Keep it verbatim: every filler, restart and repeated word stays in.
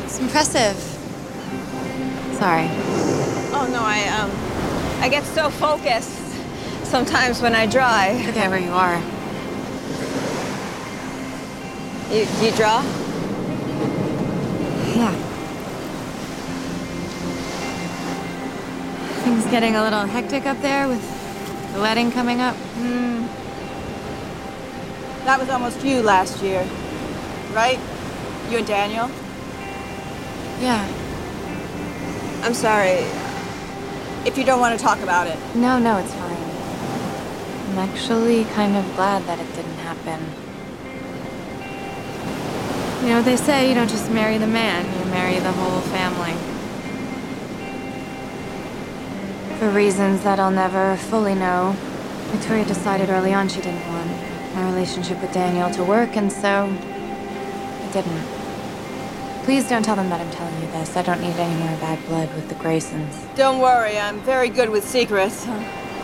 It's impressive. Sorry. Oh, no, I, um, I get so focused sometimes when I drive. Forget where you are. You, you draw? Yeah. Things getting a little hectic up there with the wedding coming up. Hmm. That was almost you last year, right? You and Daniel? Yeah. I'm sorry. If you don't want to talk about it. No, no, it's fine. I'm actually kind of glad that it didn't happen. You know what they say, you don't just marry the man, you marry the whole family. For reasons that I'll never fully know, Victoria decided early on she didn't want my relationship with Daniel to work, and so it didn't. Please don't tell them that I'm telling you this. I don't need any more bad blood with the Graysons. Don't worry, I'm very good with secrets.